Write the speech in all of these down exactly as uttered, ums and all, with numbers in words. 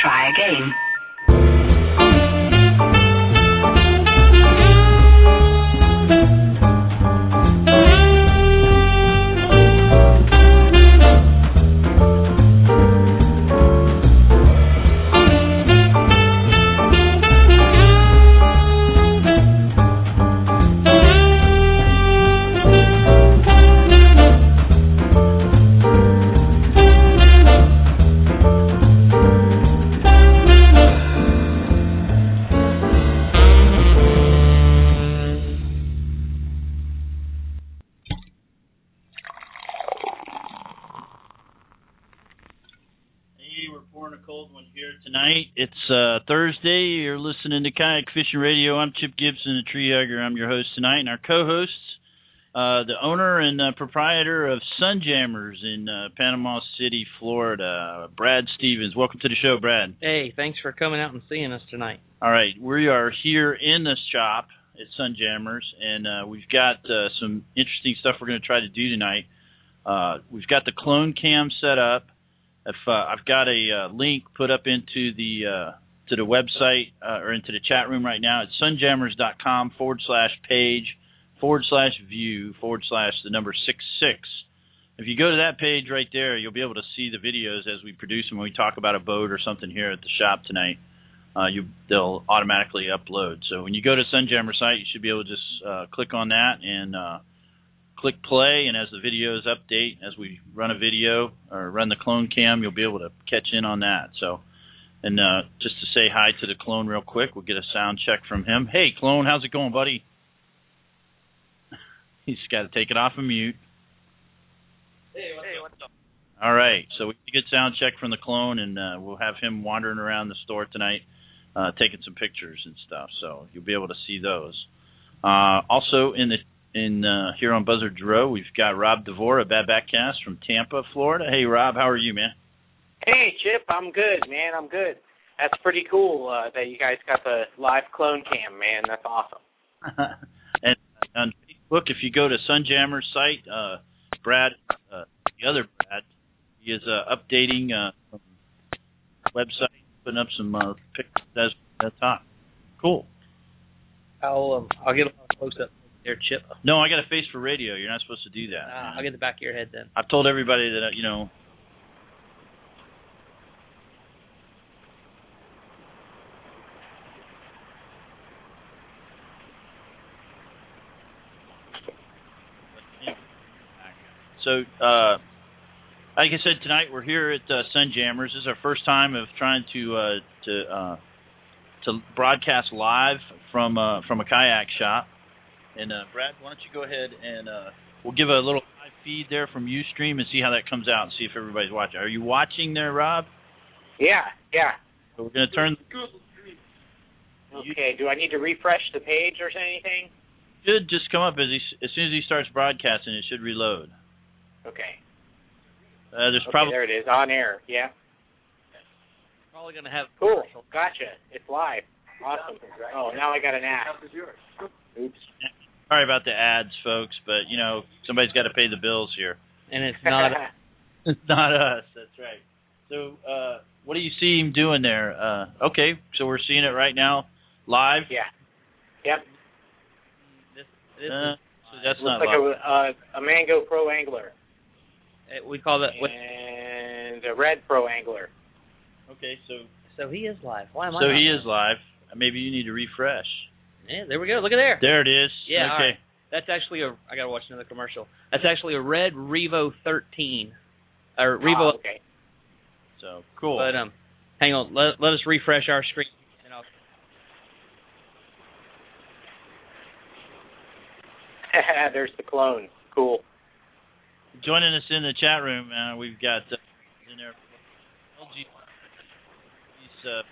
try again. It's uh, Thursday. You're listening to Kayak Fishing Radio. I'm Chip Gibson, the Tree Hugger. I'm your host tonight. And our co-hosts, uh, the owner and uh, proprietor of Sunjammers in uh, Panama City, Florida, Brad Stevens. Welcome to the show, Brad. Hey, thanks for coming out and seeing us tonight. All right. We are here in the shop at Sunjammers, and uh, we've got uh, some interesting stuff we're going to try to do tonight. Uh, we've got the clone cam set up. If uh, I've got a uh, link put up into the uh, to the website uh, or into the chat room right now. It's sunjammers.com forward slash page forward slash view forward slash the number six six. If you go to that page right there, you'll be able to see the videos as we produce them when we talk about a boat or something here at the shop tonight. Uh, you they'll automatically upload. So when you go to Sunjammer site, you should be able to just uh, click on that and uh, click play, and as the videos update, as we run a video or run the clone cam, you'll be able to catch in on that. So, and uh, just to say hi to the clone real quick, we'll get a sound check from him. Hey, clone, how's it going, buddy? He's got to take it off of mute. Hey, what's, hey, what's up? All right, so we get a good sound check from the clone, and uh, we'll have him wandering around the store tonight, uh, taking some pictures and stuff. So you'll be able to see those. Uh, also in the In uh, here on Buzzard's Row, we've got Rob DeVore of Bad Backcast from Tampa, Florida. Hey, Rob, how are you, man? Hey, Chip, I'm good, man. I'm good. That's pretty cool uh, that you guys got the live clone cam, man. That's awesome. And on Facebook, if you go to Sunjammer's site, uh, Brad, uh, the other Brad, he is uh, updating uh, website, putting up some uh, pictures at that time. Cool. I'll um, I'll get a close up. There, Chip. No, I got a face for radio. You're not supposed to do that. Uh, I'll get the back of your head then. I've told everybody that, you know. So, uh, like I said, tonight we're here at uh, Sunjammers. This is our first time of trying to uh, to uh, to broadcast live from uh, from a kayak shop. And, uh, Brad, why don't you go ahead and uh, we'll give a little live feed there from Ustream and see how that comes out and see if everybody's watching. Are you watching there, Rob? Yeah, yeah. So we're going to turn... Okay, do I need to refresh the page or anything? It should just come up as, he, as soon as he starts broadcasting. It should reload. Okay. Uh, there's okay, probably... there it is, on air, yeah. Probably going to have... Cool, gotcha. It's live. Awesome. Oh, now I got an ad. Oops. Sorry about the ads, folks, but, you know, somebody's got to pay the bills here. And it's not it's not us, that's right. So uh, what do you see him doing there? Uh, okay, so we're seeing it right now, live? Yeah. Yep. This, this uh, is, so that's looks not like live. a, uh, a Mango Pro Angler. We call that... What? And a Red Pro Angler. Okay, so... So he is live. Why am I So not he live? is live. Maybe you need to refresh. Yeah, there we go. Look at there. There it is. Yeah, okay. all right. That's actually a... I got to watch another commercial. That's actually a red Revo thirteen. Or Revo... Oh, okay. So, cool. But, um, hang on. Let, let us refresh our screen. And I'll... There's the clone. Cool. Joining us in the chat room, uh, we've got uh, in there L G. He's uh,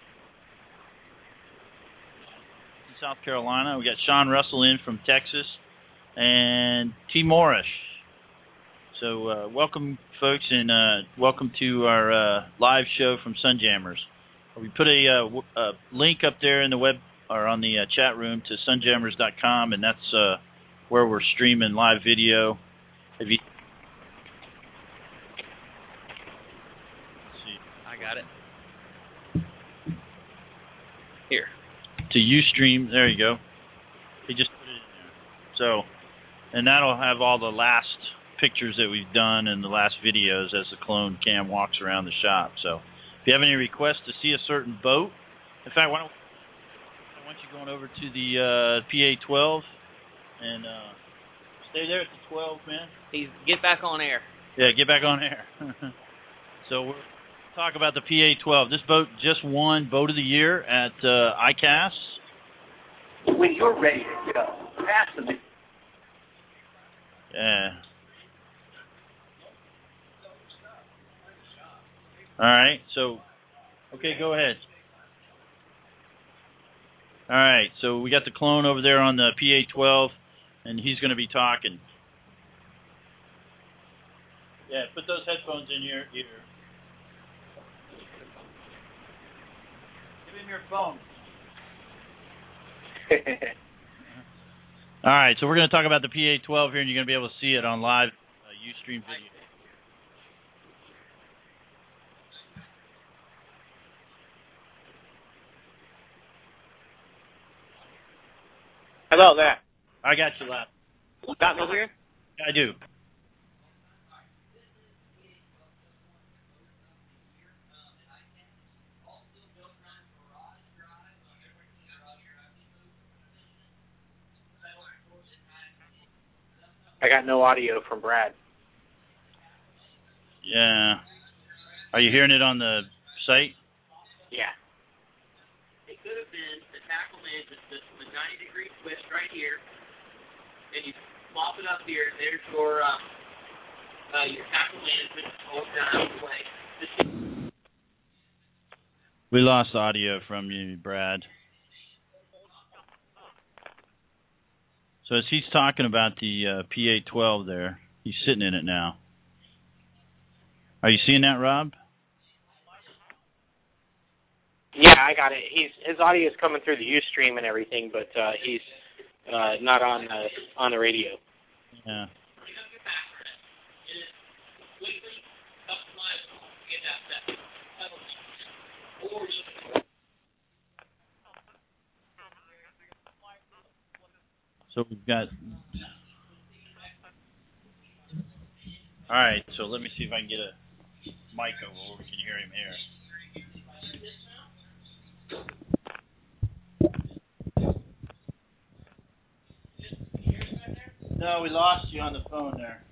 in South Carolina. We got Sean Russell in from Texas, and T. Morris. So uh, welcome, folks, and uh, welcome to our uh, live show from Sunjammers. We put a, uh, w- a link up there in the web or on the uh, chat room to sunjammers dot com, and that's uh, where we're streaming live video. If you I got it. Ustream. There you go. He just put it in there. So, and that'll have all the last pictures that we've done and the last videos as the clone cam walks around the shop. So, if you have any requests to see a certain boat, in fact, why don't I want you going over to the uh, P A twelve and uh, stay there at the twelve, man. He's get back on air. Yeah, get back on air. So we're talk about the P A twelve. This boat just won Boat of the Year at uh, I C A S. When you're ready to go, pass the. Yeah. All right. So, okay, go ahead. All right. So we got the clone over there on the P A twelve, and he's going to be talking. Yeah, put those headphones in your ear. Give him your phone. All right, so we're going to talk about the P A twelve here, and you're going to be able to see it on live uh, Ustream video. Hello there. I got you last. Got me here? I do. I got no audio from Brad. Yeah. Are you hearing it on the site? Yeah. It could have been the tackle management system, a ninety degree twist right here, and you flop it up here, and there's your um, uh, your tackle management all down out of the way. We lost audio from you, Brad. So as he's talking about the uh, P A twelve there, he's sitting in it now. Are you seeing that, Rob? Yeah, I got it. He's his audio is coming through the Ustream and everything, but uh, he's uh, not on the on the radio. Yeah. So we've got. All right, so let me see if I can get a mic over where we can hear him here. No, we lost you on the phone there.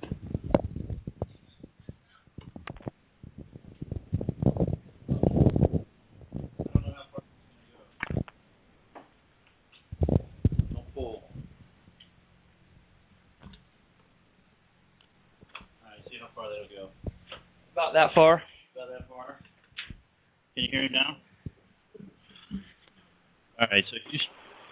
I don't know how far it's going to go. Don't pull. All right, see how far that'll go. About that far. About that far. Can you hear him now? All right, so you.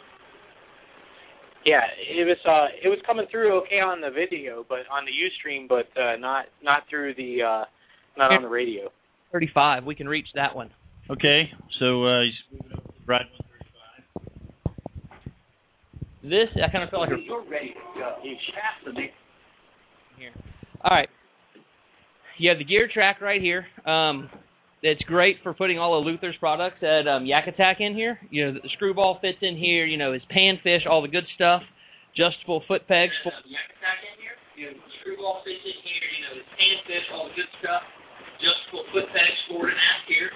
Yeah, it was uh, it was coming through okay on the video, but on the Ustream, but uh, not not through the uh, not on the radio. thirty-five. We can reach that one. Okay, so uh, he's moving over to Brad one thirty-five. This I kind of feel like When you're ready to go, pass the. here. All right. You have the gear track right here. Um, it's great for putting all of Luther's products at um, Yak Attack in here. You know, the screwball fits in here. You know, his panfish, all the good stuff. Adjustable foot pegs. For Yak Attack in here. You know, the screwball fits in here. You know, his panfish, all the good stuff. Adjustable foot pegs forward and aft here.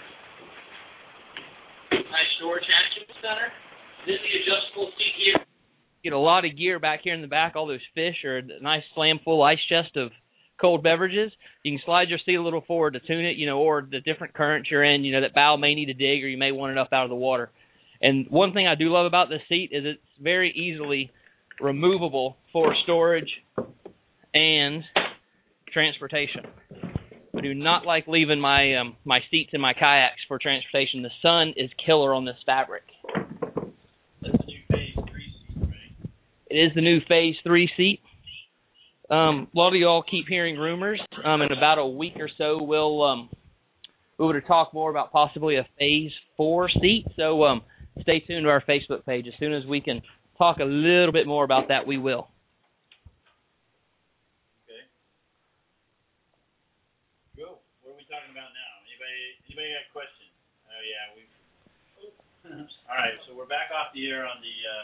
Nice storage action center. Then the adjustable seat here. Get a lot of gear back here in the back. All those fish are a nice slam full ice chest of cold beverages. You can slide your seat a little forward to tune it, you know, or the different currents you're in, you know, that bow may need to dig or you may want it up out of the water. And one thing I do love about this seat is it's very easily removable for storage and transportation. I do not like leaving my um, my seats in my kayaks for transportation. The sun is killer on this fabric. That's the new Phase three seat, right? It is the new Phase three seat. Um, a lot of y'all keep hearing rumors. Um, in about a week or so, we'll um, we would talk more about possibly a Phase four seat. So um, stay tuned to our Facebook page. As soon as we can talk a little bit more about that, we will. Okay. Go. What are we talking about now? Anybody? Anybody got questions? Oh yeah, we. All right, so we're back off the air on the uh,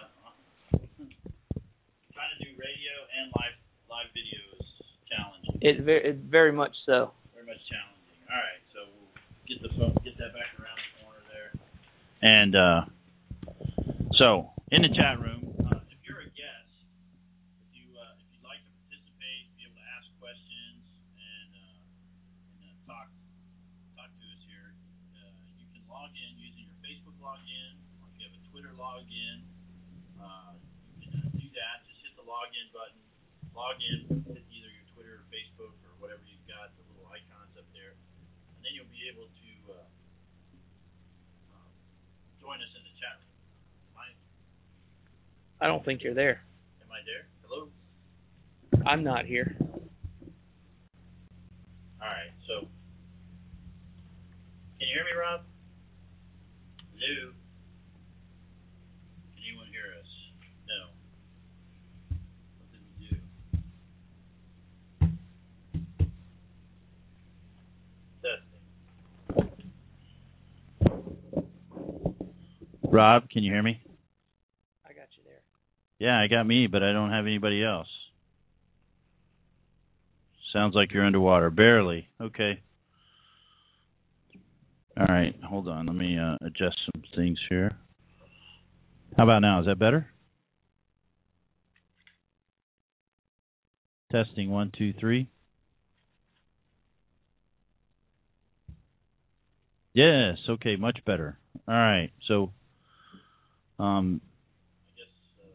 trying to do radio and live live videos challenging. It very, it very much so. Very much challenging. All right, so we'll get the phone, get that back around the corner there. And uh, so in the chat room, uh, if you're a guest, if you uh, if you'd like to participate, be able to ask questions and uh, and uh, talk talk to us here, uh, you can log in using your Facebook login, or if you have a Twitter login, uh, you can uh, do that. Just hit the login button, log in, hit either your Twitter or Facebook or whatever you've got, the little icons up there, and then you'll be able to uh, uh, join us in the chat room. Am I, I don't think you're there. am I there? Hello? I'm not here. All right, so can you hear me, Rob? Hello? Can anyone hear us? No. What did we do? Testing. Rob, can you hear me? I got you there. Yeah, I got me, but I don't have anybody else. Sounds like you're underwater. Barely. Okay. All right, hold on. Let me uh, adjust some things here. How about now? Is that better? Testing one, two, three. Yes. Okay. Much better. All right. So, um, I guess uh,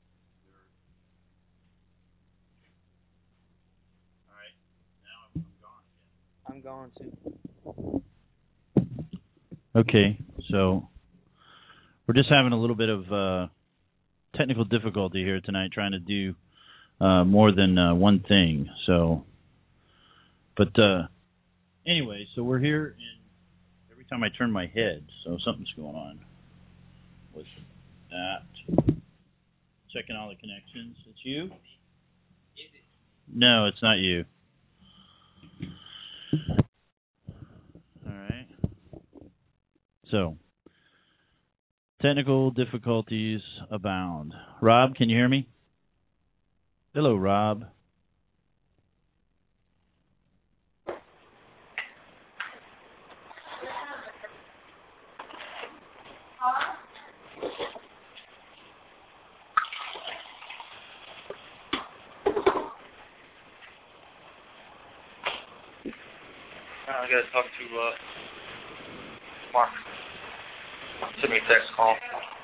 all right. Now I'm, I'm gone again. I'm gone too. Okay. So we're just having a little bit of uh, technical difficulty here tonight, trying to do uh, more than uh, one thing. So, but uh, anyway, so we're here, and every time I turn my head, so something's going on with that. Checking all the connections. It's you? No, it's not you. All right. So, technical difficulties abound. Rob, can you hear me? Hello, Rob. I gotta talk to uh, Mark. Send me a text call.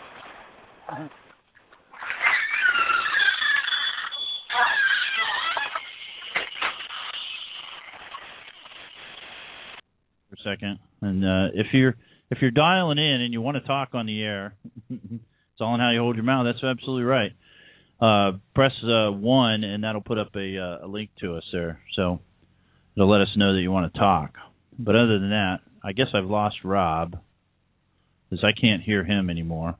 For a second, and uh, if you're if you're dialing in and you want to talk on the air, it's all in how you hold your mouth. That's absolutely right. Uh, press uh, one, and that'll put up a, uh, a link to us there. So it'll let us know that you want to talk. But other than that, I guess I've lost Rob, because I can't hear him anymore.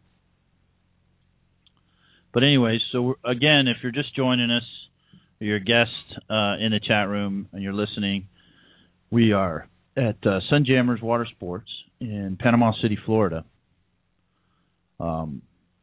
But anyway, so again, if you're just joining us, or you're a guest uh, in the chat room and you're listening, we are at uh, Sunjammers Water Sports in Panama City, Florida. Um,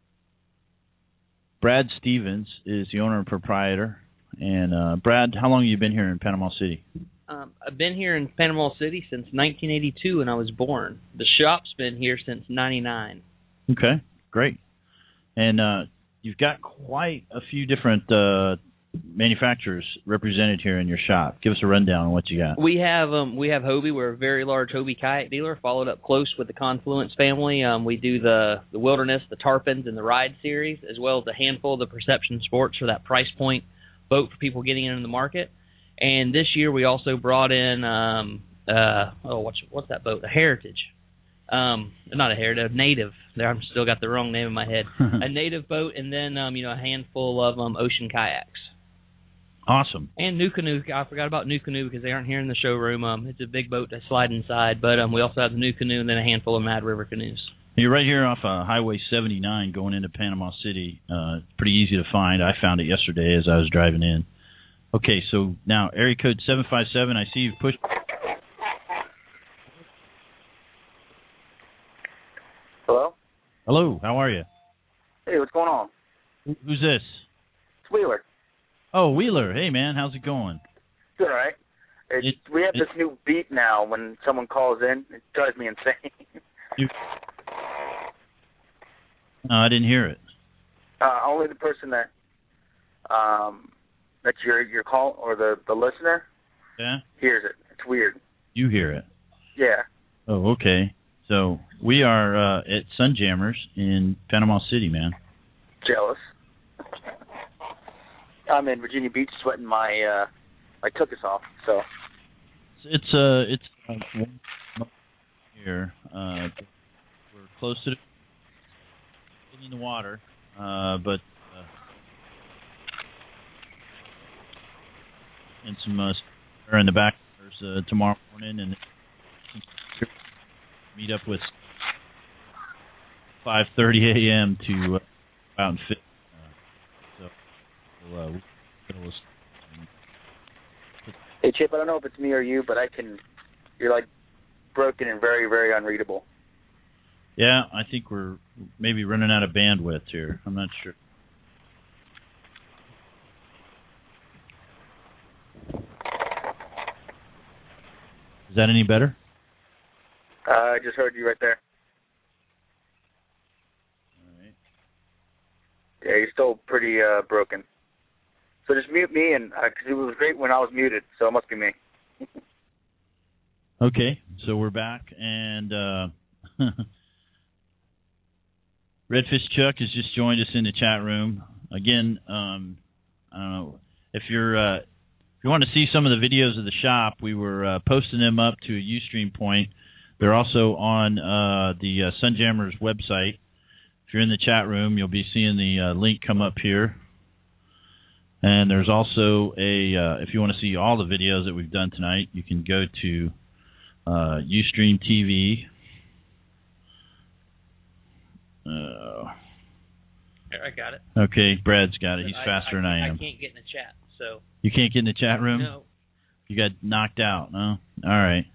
Brad Stevens is the owner and proprietor. And uh, Brad, how long have you been here in Panama City? Um, I've been here in Panama City since nineteen eighty-two when I was born. The shop's been here since ninety-nine. Okay, great. And uh, you've got quite a few different uh, manufacturers represented here in your shop. Give us a rundown on what you got. We have um, we have Hobie. We're a very large Hobie kayak dealer, followed up close with the Confluence family. Um, we do the, the Wilderness, the Tarpons, and the Ride series, as well as a handful of the Perception Sports for that price point boat for people getting into the market. And this year we also brought in, um, uh, oh, what's what's that boat? A Heritage. Um, not a Heritage, a Native. There, I've still got the wrong name in my head. A Native boat, and then um, you know, a handful of um, Ocean kayaks. Awesome. And New Canoe. I forgot about New Canoe because they aren't here in the showroom. Um, it's a big boat to slide inside, but um, we also have the New Canoe and then a handful of Mad River canoes. You're right here off uh, Highway seventy-nine going into Panama City. Uh, it's pretty easy to find. I found it yesterday as I was driving in. Okay, so now area code seven five seven. I see you've pushed. Hello? Hello, how are you? Hey, what's going on? Who's this? It's Wheeler. Oh, Wheeler. Hey, man, how's it going? Good, all right. It, it, we have it, this new beat now when someone calls in. It drives me insane. You... No, I didn't hear it. Uh, only the person that um, that your your call or the, the listener yeah hears it. It's weird. You hear it? Yeah. Oh, okay. So we are uh, at Sunjammers in Panama City, man. Jealous. I'm in Virginia Beach sweating my uh, my tuchus off. So it's uh it's uh, one month here. Uh, we're close to getting in the water, uh, but uh, and some uh, are in the back uh, tomorrow morning, and meet up with five thirty a.m. to uh, go out and fit. Uh, so we'll, uh, we'll, hey, Chip, I don't know if it's me or you, but I can. You're like broken and very, very unreadable. Yeah, I think we're maybe running out of bandwidth here. I'm not sure. Is that any better? Uh, I just heard you right there. All right. Yeah, you're still pretty uh, broken. So just mute me, and because uh, it was great when I was muted, so it must be me. Okay, so we're back, and uh, Redfish Chuck has just joined us in the chat room. Again, um, I don't know if you're uh, if you want to see some of the videos of the shop, we were uh, posting them up to a Ustream point. They're also on uh, the uh, Sunjammers website. If you're in the chat room, you'll be seeing the uh, link come up here. And there's also a, uh, if you want to see all the videos that we've done tonight, you can go to uh, Ustream T V. Uh, Here, I got it. Okay, Brad's got it. He's I, faster I, than I am. I can't get in the chat, so. You can't get in the chat room? No. You got knocked out, no? All right.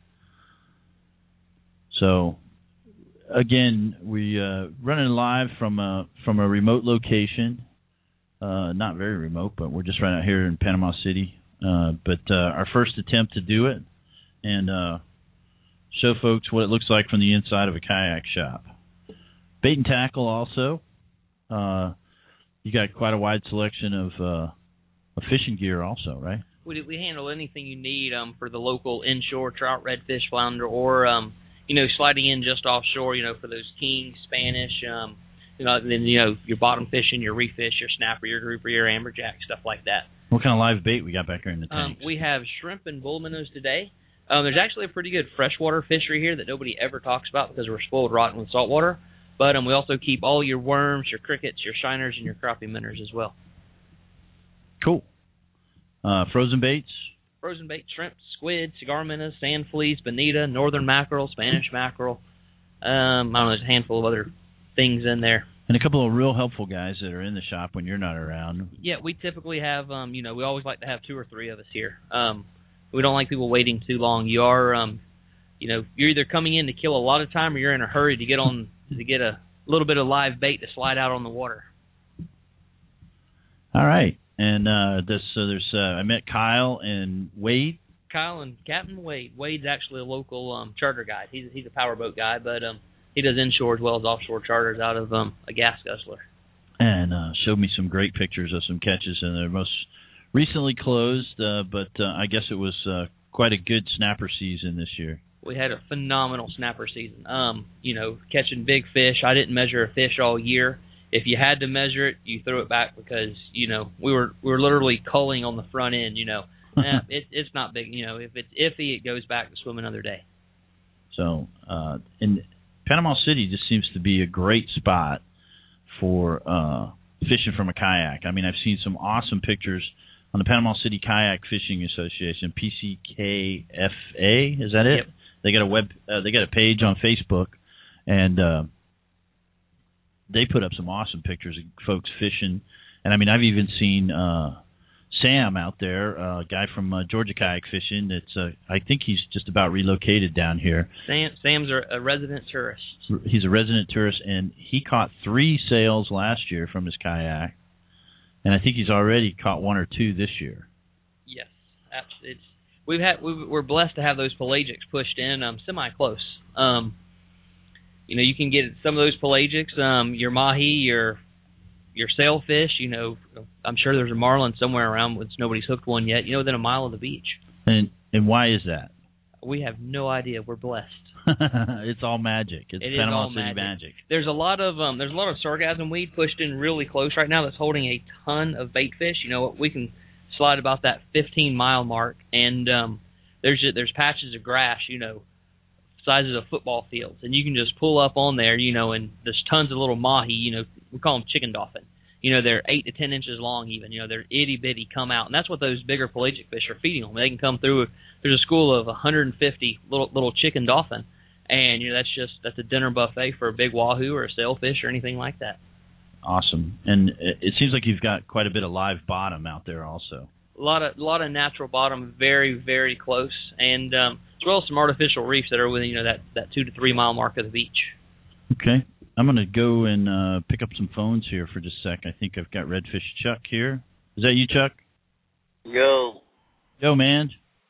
So, again, we uh, running live from a from a remote location, uh, not very remote, but we're just right out here in Panama City. Uh, but uh, our first attempt to do it and uh, show folks what it looks like from the inside of a kayak shop. Bait and tackle also. Uh, you got quite a wide selection of, uh, of fishing gear also, right? We we handle anything you need um, for the local inshore trout, redfish, flounder, or um, you know, sliding in just offshore, you know, for those king, Spanish, um, you know, then, you know, your bottom fishing, your reef fish, your snapper, your grouper, your amberjack, stuff like that. What kind of live bait we got back here in the tank? Um, we have shrimp and bull minnows today. Um, there's actually a pretty good freshwater fishery here that nobody ever talks about because we're spoiled rotten with saltwater. But um, we also keep all your worms, your crickets, your shiners, and your crappie minnows as well. Cool. Uh, frozen baits? Frozen bait, shrimp, squid, cigar minnows, sand fleas, bonita, northern mackerel, Spanish mackerel. Um, I don't know, there's a handful of other things in there. And a couple of real helpful guys that are in the shop when you're not around. Yeah, we typically have, um, you know, we always like to have two or three of us here. Um, we don't like people waiting too long. You are, um, you know, you're either coming in to kill a lot of time or you're in a hurry to get on to get a little bit of live bait to slide out on the water. All right. And uh, this, so there's, uh, I met Kyle and Wade. Kyle and Captain Wade. Wade's actually a local um, charter guide. He's he's a powerboat guy, but um, he does inshore as well as offshore charters out of um, a gas guzzler. And uh, showed me some great pictures of some catches, and they're most recently closed, uh, but uh, I guess it was uh, quite a good snapper season this year. We had a phenomenal snapper season. Um, you know, catching big fish. I didn't measure a fish all year. If you had to measure it, you threw it back because, you know, we were we were literally culling on the front end, you know. eh, it, it's not big. You know, if it's iffy, it goes back to swim another day. So, uh, and Panama City just seems to be a great spot for uh, fishing from a kayak. I mean, I've seen some awesome pictures on the Panama City Kayak Fishing Association, P C K F A, is that it? Yep. They got a web, uh, they got a page on Facebook, and uh, they put up some awesome pictures of folks fishing. And I mean, I've even seen uh, Sam out there, a uh, guy from uh, Georgia Kayak Fishing. That's uh, I think he's just about relocated down here. Sam, Sam's a, a resident tourist. He's a resident tourist, and he caught three sails last year from his kayak, and I think he's already caught one or two this year. Yes, absolutely. It's, we've had we, we're blessed to have those pelagics pushed in um, semi close. Um, you know, you can get some of those pelagics, um, your mahi, your your sailfish. You know, I'm sure there's a marlin somewhere around, which nobody's hooked one yet. You know, within a mile of the beach. And and why is that? We have no idea. We're blessed. It's all magic. It's it Panama City magic. magic. There's a lot of um, there's a lot of sargassum weed pushed in really close right now. That's holding a ton of bait fish. You know, we can slide about that fifteen mile mark, and um, there's just, there's patches of grass. You know, sizes of football fields, and you can just pull up on there. You know, and there's tons of little mahi. You know, we call them chicken dolphin. You know, they're eight to ten inches long even. You know, they're itty bitty, come out, and that's what those bigger pelagic fish are feeding on. They can come through. There's a school of one hundred fifty little little chicken dolphin, and you know that's just that's a dinner buffet for a big wahoo or a sailfish or anything like that. Awesome, and it seems like you've got quite a bit of live bottom out there also. A lot of a lot of natural bottom, very very close, and um, as well as some artificial reefs that are within you know that that two to three mile mark of the beach. Okay. I'm going to go and uh, pick up some phones here for just a sec. I think I've got Redfish Chuck here. Is that you, Chuck? Yo. Yo, man.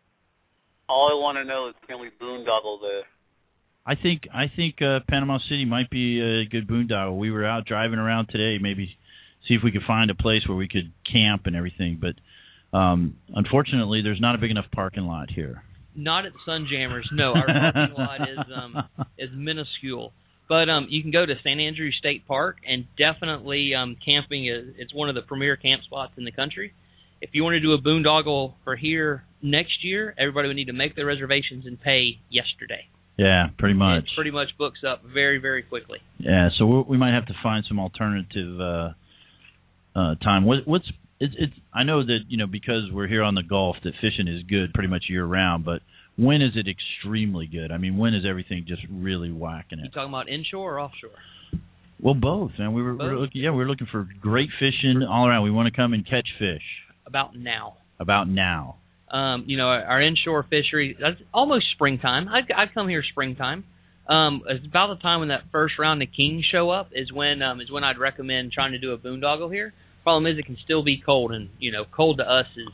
All I want to know is, can we boondoggle there? I think I think uh, Panama City might be a good boondoggle. We were out driving around today, maybe see if we could find a place where we could camp and everything. But um, unfortunately, there's not a big enough parking lot here. Not at Sunjammers. No, our parking lot is um, is minuscule. But um, you can go to Saint Andrews State Park, and definitely um, camping is it's one of the premier camp spots in the country. If you want to do a boondoggle for here next year, everybody would need to make their reservations and pay yesterday. Yeah, pretty much. It pretty much books up very, very quickly. Yeah, so we we might have to find some alternative uh, uh, time. What, what's it's, it's? I know that you know because we're here on the Gulf that fishing is good pretty much year round, but when is it extremely good? I mean, when is everything just really whacking it? You talking about inshore or offshore? Well, both, man. We were, we were looking, yeah, we were looking for great fishing all around. We want to come and catch fish. About now. About now. Um, you know, our, our inshore fishery, that's almost springtime. I'd, I'd come here springtime. Um, it's about the time when that first round of kings show up is when um, is when I'd recommend trying to do a boondoggle here. Problem is, it can still be cold, and you know, cold to us is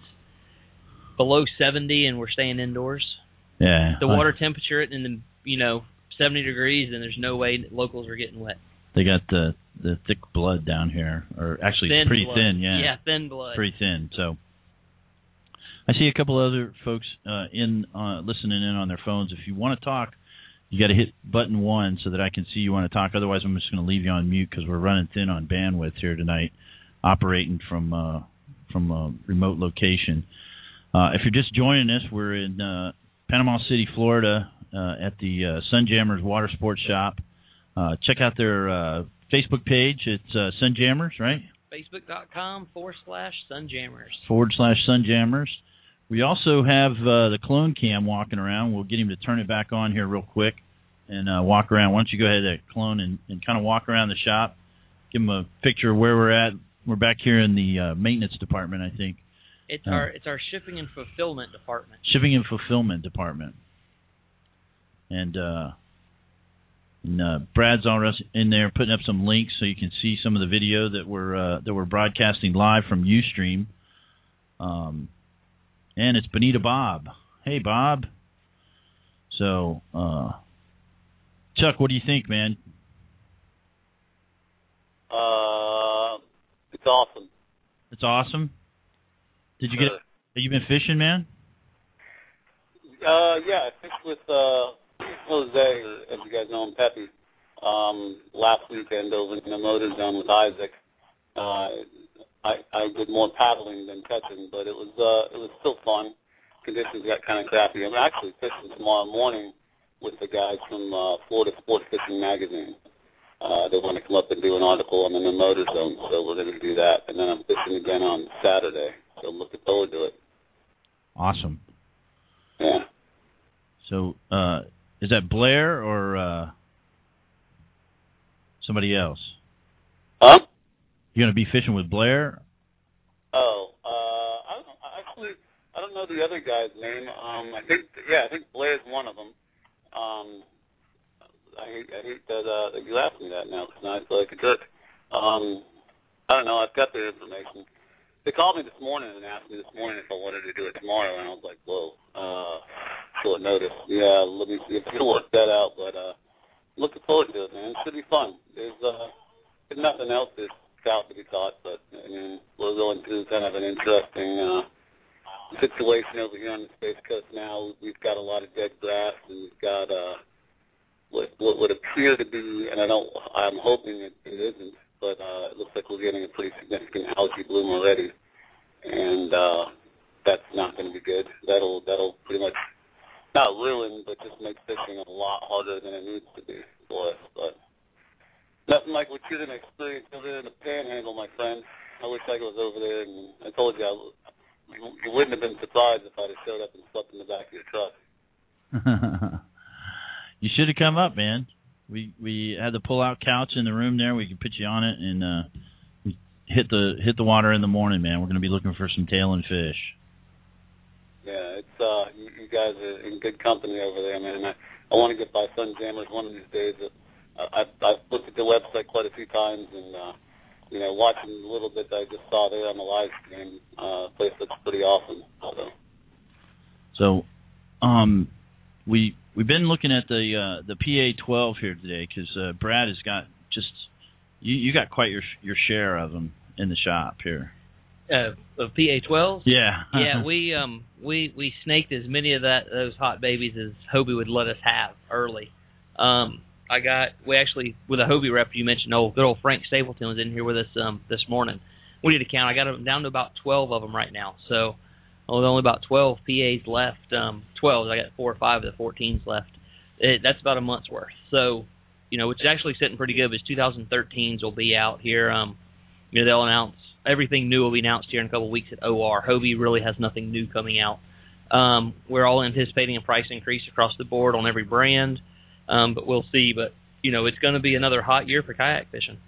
below seventy, and we're staying indoors. Yeah. The water temperature in the you know seventy degrees, and there's no way that locals are getting wet. They got the the thick blood down here, or actually thin pretty blood. thin, yeah. Yeah, thin blood. Pretty thin. So I see a couple other folks uh, in uh, listening in on their phones. If you want to talk, you got to hit button one so that I can see you want to talk. Otherwise, I'm just going to leave you on mute because we're running thin on bandwidth here tonight, operating from uh, from a remote location. Uh, if you're just joining us, we're in Uh, Panama City, Florida, uh, at the uh, Sunjammers Water Sports Shop. Uh, check out their uh, Facebook page. It's uh, Sunjammers, right? Facebook.com forward slash Sunjammers. Forward slash Sunjammers. We also have uh, the clone cam walking around. We'll get him to turn it back on here real quick and uh, walk around. Why don't you go ahead, that clone, and, and kind of walk around the shop. Give him a picture of where we're at. We're back here in the uh, maintenance department, I think. It's uh, our it's our shipping and fulfillment department. Shipping and fulfillment department. And, uh, and uh, Brad's already in there putting up some links so you can see some of the video that we're uh, that we're broadcasting live from Ustream. Um, and it's Bonita Bob. Hey, Bob. So, uh, Chuck, what do you think, man? Uh, it's awesome. It's awesome. Did you get? Have you been fishing, man? Uh, yeah, I fished with uh, Jose, as you guys know him, Pepe, um, last weekend over in the motor zone with Isaac. Uh, I I did more paddling than catching, but it was uh, it was still fun. Conditions got kind of crappy. I'm actually fishing tomorrow morning with the guys from uh, Florida Sport Fishing Magazine. Uh, they want to come up and do an article on the motor zone, so we're going to do that. And then I'm fishing again on Saturday. So looking forward to it. Awesome. Yeah. So, uh, is that Blair or uh, somebody else? Huh? You going to be fishing with Blair? Oh, uh, I don't know. know the other guy's name. Um, I think, yeah, I think Blair's one of them. Um, I hate, I hate that, uh, that you asked me that now tonight, so I could do it. Um, I don't know. I've got their information. They called me this morning and asked me this morning if I wanted to do it tomorrow, and I was like, whoa, uh, short notice. Yeah, let me see if I can work that out. But uh, looking forward to it, man. It should be fun. There's, uh, there's nothing else that's out to be caught, but I mean, we're going through kind of an interesting uh, situation over here on the Space Coast now. We've got a lot of dead grass, and we've got uh, what, what would appear to be, and I don't, I'm hoping it, it isn't, but uh, it looks like we're getting a pretty significant algae bloom already, and uh, that's not going to be good. That'll that'll pretty much not ruin, but just make fishing a lot harder than it needs to be for us. But nothing like what you're going to experience over there in the Panhandle, my friend. I wish I was over there, and I told you I, you wouldn't have been surprised if I'd have showed up and slept in the back of your truck. You should have come up, man. We we had the pull-out couch in the room there. We could put you on it and uh, hit the hit the water in the morning, man. We're going to be looking for some tail and fish. Yeah, it's uh, you, you guys are in good company over there, man. I, I want to get by Sunjammers one of these days. Uh, I've, I've looked at the website quite a few times, and uh, you know, watching a little bit that I just saw there on the live stream, uh, place looks pretty awesome. So, so um, we. We've been looking at the uh, the P A twelve here today because uh, Brad has got just you, you got quite your your share of them in the shop here. Uh, of P A twelves? Yeah. yeah, we um we, we snaked as many of that those hot babies as Hobie would let us have early. Um, I got we actually with a Hobie rep you mentioned, old good old Frank Stapleton was in here with us um this morning. We did a count. I got them down to about twelve of them right now. So. Oh, there's only about twelve P As left. Um, twelve. I got four or five of the fourteens left. It, that's about a month's worth. So, you know, which is actually sitting pretty good. Because twenty thirteens will be out here. Um, you know, they'll announce everything new will be announced here in a couple of weeks at O R. Hobie really has nothing new coming out. Um, we're all anticipating a price increase across the board on every brand, um, but we'll see. But you know, it's going to be another hot year for kayak fishing.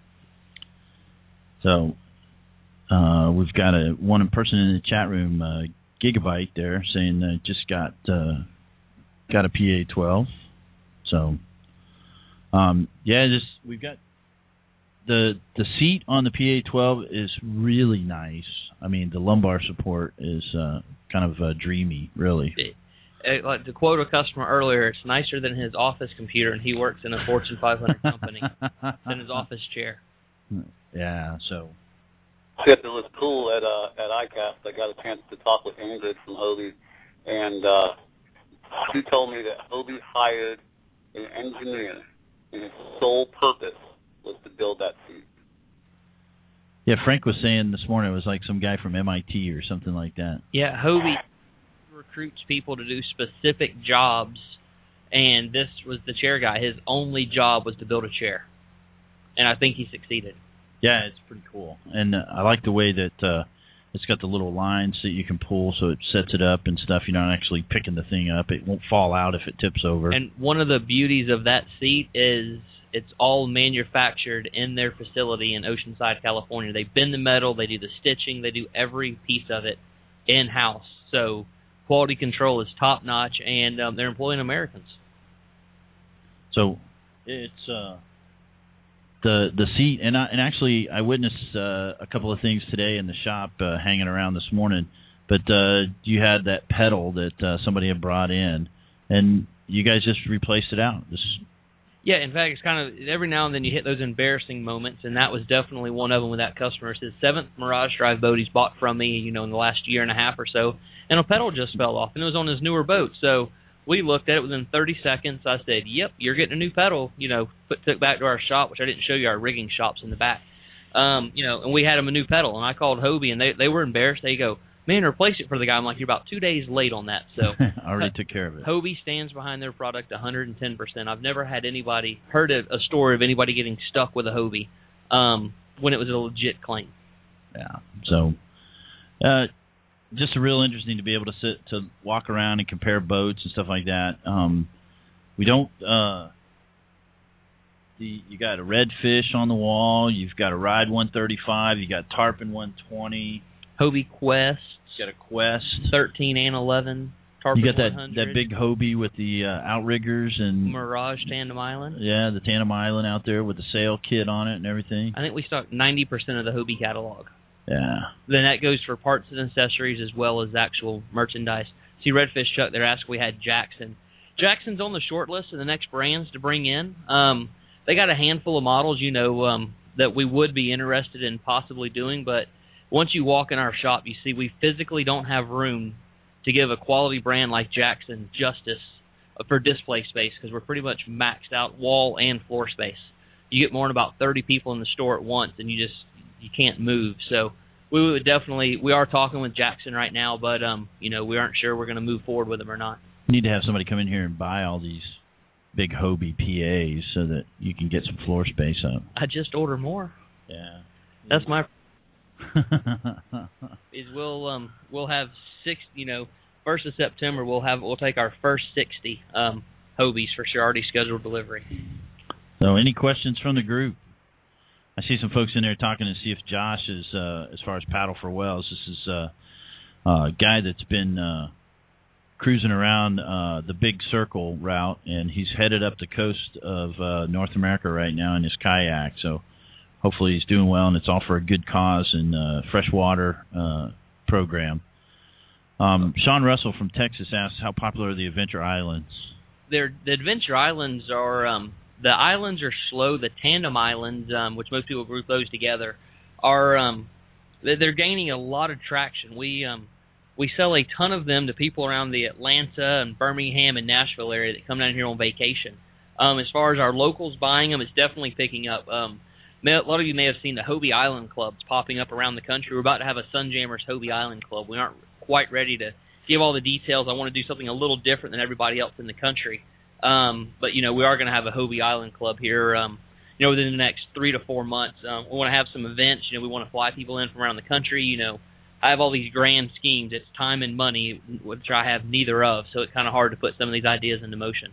So, uh, we've got a one person in the chat room. Uh, Gigabyte there saying uh, just got uh, got a P A twelve, so um, yeah, just we've got the the seat on the P A twelve is really nice. I mean, the lumbar support is uh, kind of uh, dreamy, really. It, like to quote a customer earlier, it's nicer than his office computer, and he works in a Fortune five hundred company than his office chair. Yeah, so. It was cool at uh, at I CAST. I got a chance to talk with Ingrid from Hobie, and uh, she told me that Hobie hired an engineer, and his sole purpose was to build that seat. Yeah, Frank was saying this morning it was like some guy from M I T or something like that. Yeah, Hobie recruits people to do specific jobs, and this was the chair guy. His only job was to build a chair, and I think he succeeded. Yeah, it's pretty cool, and uh, I like the way that uh, it's got the little lines that you can pull, so it sets it up and stuff. You're not actually picking the thing up; it won't fall out if it tips over. And one of the beauties of that seat is it's all manufactured in their facility in Oceanside, California. They bend the metal, they do the stitching, they do every piece of it in house. So quality control is top notch, and um, they're employing Americans. So it's. Uh, The the seat and I, and actually I witnessed uh, a couple of things today in the shop uh, hanging around this morning. But uh, you had that pedal that uh, somebody had brought in, and you guys just replaced it out. This is yeah. In fact, it's kind of every now and then you hit those embarrassing moments, and that was definitely one of them with that customer. It's his seventh Mirage Drive boat he's bought from me, you know, in the last year and a half or so, and a pedal just fell off, and it was on his newer boat. So we looked at it within thirty seconds. I said, yep, you're getting a new pedal. You know, put, took back to our shop, which I didn't show you, our rigging shops in the back. Um, you know, and we had him a new pedal. And I called Hobie, and they they were embarrassed. They go, man, replace it for the guy. I'm like, you're about two days late on that. So I already took care of it. Hobie stands behind their product one hundred ten percent. I've never had anybody, heard a, a story of anybody getting stuck with a Hobie um, when it was a legit claim. Yeah, so... Uh, just real interesting to be able to sit to walk around and compare boats and stuff like that. Um, we don't. Uh, the you got a redfish on the wall. You've got a Ride one thirty-five. You got Tarpon one twenty. Hobie Quest. Got a Quest. thirteen and eleven. Tarpon you got that, one hundred. that big Hobie with the uh, outriggers and... Mirage Tandem Island. Yeah, the Tandem Island out there with the sail kit on it and everything. I think we stock ninety percent of the Hobie catalog. Yeah. Then that goes for parts and accessories as well as actual merchandise. See, Redfish Chuck there asked we had Jackson. Jackson's on the short list of the next brands to bring in. Um, they got a handful of models, you know, um, that we would be interested in possibly doing, but once you walk in our shop, you see we physically don't have room to give a quality brand like Jackson justice for display space because we're pretty much maxed out wall and floor space. You get more than about thirty people in the store at once, and you just you can't move. So we would definitely we are talking with Jackson right now, but um, you know we aren't sure we're going to move forward with them or not. You need to have somebody come in here and buy all these big Hobie P As so that you can get some floor space up. I just order more. Yeah, that's my. is we'll um we'll have six you know first of September we'll have we'll take our first sixty um Hobies for sure, already scheduled delivery. So any questions from the group? I see some folks in there talking to see if Josh is uh as far as Paddle for Wells. This is uh, uh, a guy that's been uh, cruising around uh, the Big Circle route, and he's headed up the coast of uh, North America right now in his kayak. So hopefully he's doing well, and it's all for a good cause and uh, freshwater uh, program. Um, Sean Russell from Texas asks, how popular are the Adventure Islands? They're, the Adventure Islands are, um, the islands are slow. The Tandem Islands, um, which most people group those together, are um, they're gaining a lot of traction. We um, we sell a ton of them to people around the Atlanta and Birmingham and Nashville area that come down here on vacation. Um, as far as our locals buying them, it's definitely picking up. Um, A lot of you may have seen the Hobie Island clubs popping up around the country. We're about to have a Sunjammers Hobie Island club. We aren't quite ready to give all the details. I want to do something a little different than everybody else in the country. Um, but, you know, we are going to have a Hobie Island club here, um, you know, within the next three to four months. Um, we want to have some events. You know, we want to fly people in from around the country. You know, I have all these grand schemes. It's time and money, which I have neither of, so it's kind of hard to put some of these ideas into motion.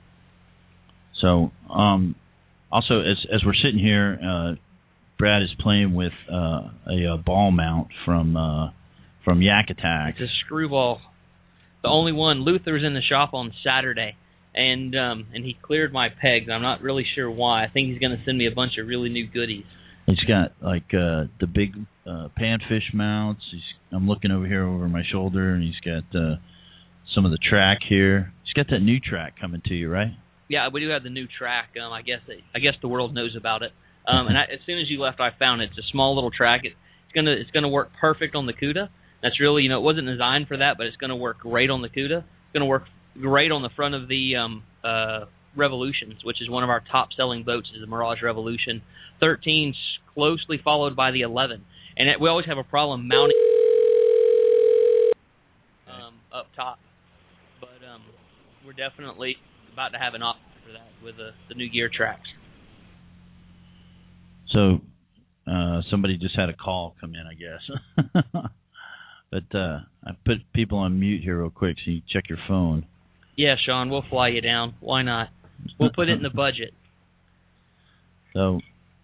So, um, also, as as we're sitting here, uh, Brad is playing with uh, a, a ball mount from uh, from Yak Attack. It's a screwball. The only one. Luther's in the shop on Saturday, and um, and he cleared my pegs. I'm not really sure why. I think he's going to send me a bunch of really new goodies. He's got like uh, the big uh, panfish mounts. He's, I'm looking over here over my shoulder, and he's got uh, some of the track here. He's got that new track coming to you, right? Yeah, we do have the new track. Um, I guess it, I guess the world knows about it. Um, and I, as soon as you left, I found it. It's a small little track. It, it's gonna it's gonna work perfect on the Cuda. That's really, you know, it wasn't designed for that, but it's gonna work great on the Cuda. It's gonna work great on the front of the um, uh, Revolutions, which is one of our top selling boats, is the Mirage Revolution. thirteen closely followed by the eleven, and it, we always have a problem mounting um, up top. But um, we're definitely about to have an option for that with the, the new gear tracks. So uh, somebody just had a call come in, I guess. But uh, I put people on mute here real quick, so you check your phone. Yeah, Sean, we'll fly you down. Why not? We'll put it in the budget. So,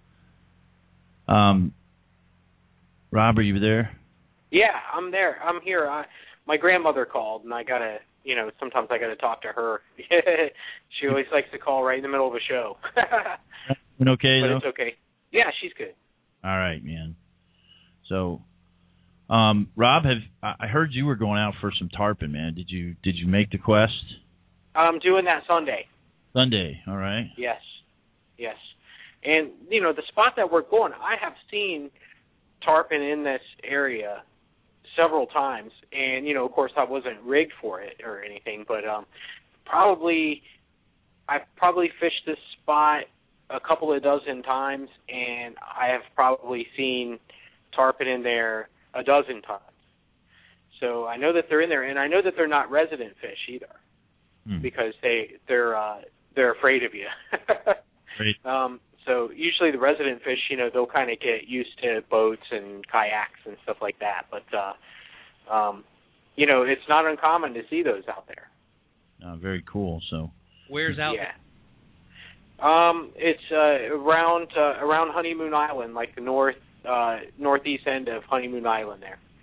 um, Rob, are you there? Yeah, I'm there. I'm here. I, my grandmother called, and I gotta, you know, sometimes I gotta talk to her. She always likes to call right in the middle of a show. Been okay, but though? It's okay. Yeah, she's good. All right, man. So, um, Rob, have I heard you were going out for some tarpon, man? Did you did you make the quest? I'm doing that Sunday. Sunday, all right. Yes, yes. And you know, the spot that we're going, I have seen tarpon in this area several times, and you know, of course, I wasn't rigged for it or anything, but um, probably I've probably fished this spot a couple of dozen times, and I have probably seen tarpon in there a dozen times. So I know that they're in there, and I know that they're not resident fish either, hmm. because they they're uh, they're afraid of you. Great. Um, so usually the resident fish, you know, they'll kind of get used to boats and kayaks and stuff like that. But uh, um, you know, it's not uncommon to see those out there. Uh, very cool. So where's out? Yeah. Um, it's uh, around uh, around Honeymoon Island, like the north uh, northeast end of Honeymoon Island there.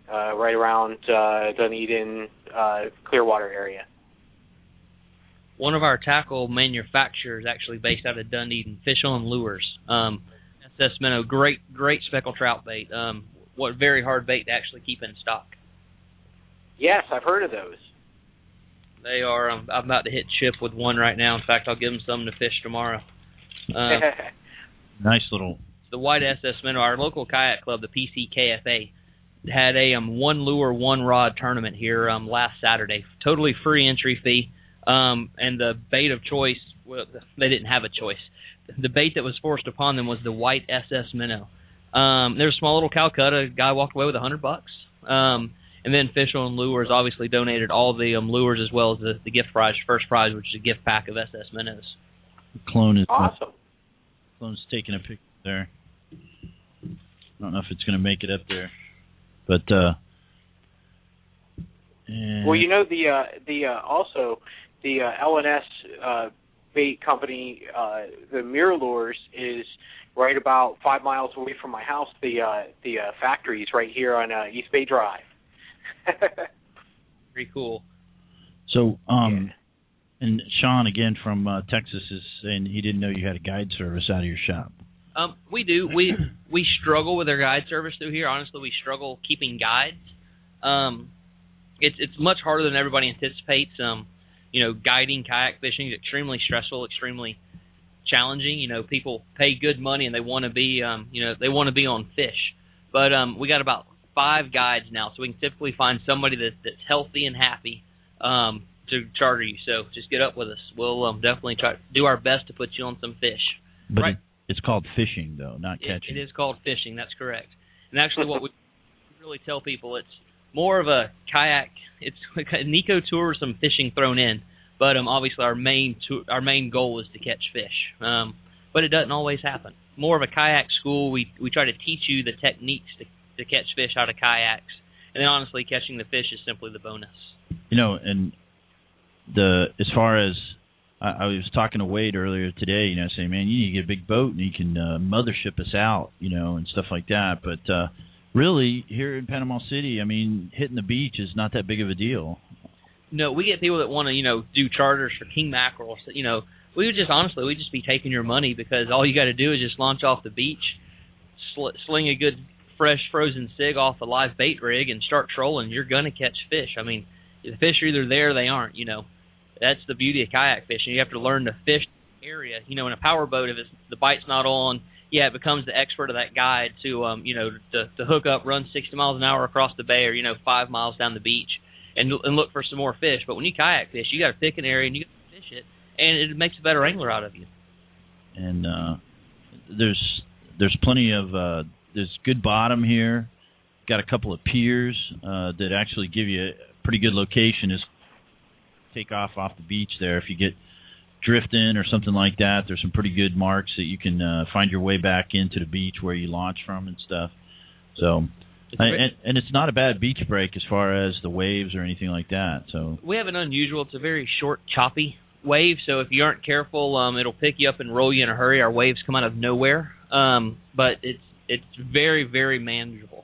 uh, right around uh, Dunedin, uh, Clearwater area. One of our tackle manufacturers actually based out of Dunedin, Fish On Lures. Um, S S Minnow, great, great speckled trout bait. Um, what very hard bait to actually keep in stock. Yes, I've heard of those. They are. Um, I'm about to hit Chip with one right now. In fact, I'll give him something to fish tomorrow. Uh, nice little. The White S S Minnow, our local kayak club, the P C K F A, had a um, one lure, one rod tournament here um, last Saturday. Totally free entry fee. Um, and the bait of choice, well, they didn't have a choice. The bait that was forced upon them was the White S S Minnow. Um, there's a small little Calcutta. A guy walked away with a hundred bucks. Um, and then Fish On Lures obviously donated all the um, lures as well as the, the gift prize, first prize, which is a gift pack of S S Minnows. The clone is awesome. Uh, clone's taking a picture there. I don't know if it's going to make it up there, but uh. Well, you know the uh, the uh, also the uh, L N S uh, bait company, uh, the Mirror is right about five miles away from my house. The uh, the uh, factory is right here on uh, East Bay Drive. Pretty cool. So, um, yeah. And Sean again from uh, Texas is saying he didn't know you had a guide service out of your shop. Um, we do. We we struggle with our guide service through here. Honestly, we struggle keeping guides. Um, it's it's much harder than everybody anticipates. Um, you know, guiding kayak fishing is extremely stressful, extremely challenging. You know, people pay good money and they want to be, um, you know, they want to be on fish. But um, we got about five guides now, so we can typically find somebody that, that's healthy and happy um, to charter you. So just get up with us. We'll um, definitely try to do our best to put you on some fish. But right? it, it's called fishing, though, not catching. It, it is called fishing. That's correct. And actually, what we really tell people, it's more of a kayak. It's like an eco-tourism fishing thrown in. But um, obviously, our main to, our main goal is to catch fish. Um, but it doesn't always happen. More of a kayak school. We we try to teach you the techniques to, to catch fish out of kayaks. And then, honestly, catching the fish is simply the bonus. You know, and the as far as I, I was talking to Wade earlier today, you know, saying, man, you need to get a big boat and you can uh, mothership us out, you know, and stuff like that. But uh, really, here in Panama City, I mean, hitting the beach is not that big of a deal. No, we get people that want to, you know, do charters for king mackerel. So, you know, we would just, honestly, we'd just be taking your money because all you got to do is just launch off the beach, sl- sling a good fresh frozen sig off a live bait rig and start trolling. You're going to catch fish. I mean, the fish are either there or they aren't, you know. That's the beauty of kayak fishing. You have to learn to fish the area. You know, in a power boat, if it's, the bite's not on, yeah, it becomes the expert of that guide to, um, you know, to, to hook up, run sixty miles an hour across the bay or, you know, five miles down the beach. And, and look for some more fish. But when you kayak fish, you got to pick an area and you got to fish it, and it makes a better angler out of you. And uh, there's there's plenty of uh, there's good bottom here. Got a couple of piers uh, that actually give you a pretty good location. Is take off off the beach there if you get drifting or something like that. There's some pretty good marks that you can uh, find your way back into the beach where you launch from and stuff. So. And, and it's not a bad beach break as far as the waves or anything like that. So we have an unusual, it's a very short, choppy wave. So if you aren't careful, um, it'll pick you up and roll you in a hurry. Our waves come out of nowhere, um, but it's it's very, very manageable.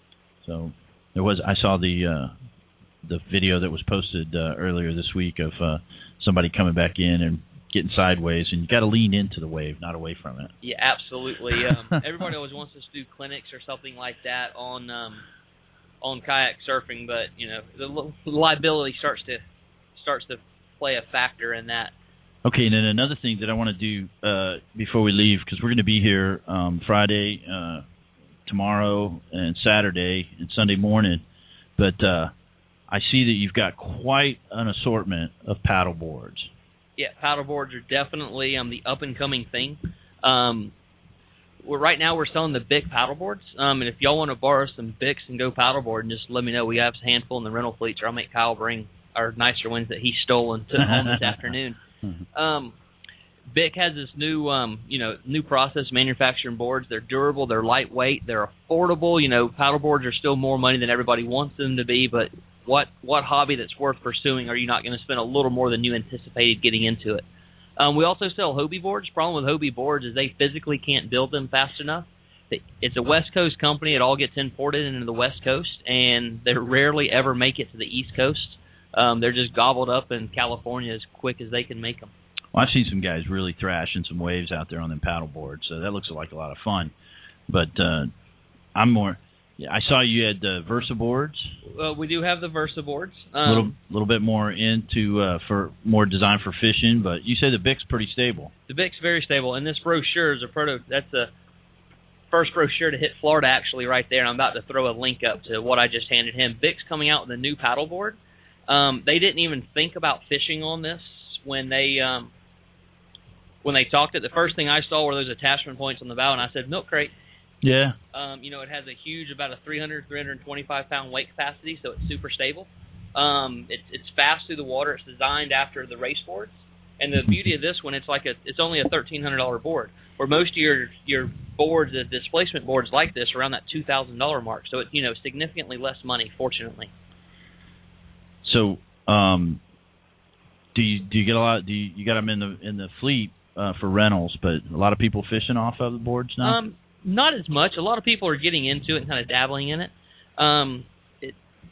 So there was I saw the uh, the video that was posted uh, earlier this week of uh, somebody coming back in and getting sideways, and you got to lean into the wave, not away from it. Yeah, absolutely. Um, everybody always wants us to do clinics or something like that on um, on kayak surfing, but you know the liability starts to starts to play a factor in that. Okay, and then another thing that I want to do uh, before we leave, because we're going to be here um, Friday, uh, tomorrow, and Saturday, and Sunday morning, but uh, I see that you've got quite an assortment of paddle boards. Yeah, paddle boards are definitely um, the up-and-coming thing. Um, we're, right now we're selling the Bic paddle boards, um, and if y'all want to borrow some Bics and go paddleboarding, just let me know. We have a handful in the rental fleets, or I'll make Kyle bring our nicer ones that he stole and took home this afternoon. Um, Bic has this new, um, you know, new process manufacturing boards. They're durable, they're lightweight, they're affordable. You know, paddle boards are still more money than everybody wants them to be, but What what hobby that's worth pursuing are you not going to spend a little more than you anticipated getting into it? Um, we also sell Hobie boards. Problem with Hobie boards is they physically can't build them fast enough. it's a West Coast company. It all gets imported into the West Coast, and they rarely ever make it to the East Coast. Um, they're just gobbled up in California as quick as they can make them. Well, I've seen some guys really thrashing some waves out there on them paddle boards, so that looks like a lot of fun. But uh, I'm more. Yeah, I saw you had the Versa boards. Uh, we do have the Versa boards. A um, little, little bit more into uh, for more designed for fishing, but you say the Bic's pretty stable. The Bic's very stable, and this brochure is a proto. That's the first brochure to hit Florida, actually, right there. And I'm about to throw a link up to what I just handed him. Bic's coming out with a new paddle board. Um, they didn't even think about fishing on this when they um, when they talked it. The first thing I saw were those attachment points on the bow, and I said, milk crate. Yeah. Um, you know, it has a huge, about a three hundred, three hundred twenty-five pound weight capacity, so it's super stable. Um, it, it's fast through the water. It's designed after the race boards. And the beauty of this one, it's like a, it's only a thirteen hundred dollars board, where most of your your boards, the displacement boards like this, are around that two thousand dollars mark. So it's, you know, significantly less money, fortunately. So, um, do you do you get a lot? Do you, you got them in the in the fleet uh, for rentals? But a lot of people fishing off of the boards now. Um, not as much. A lot of people are getting into it and kind of dabbling in it. Um, it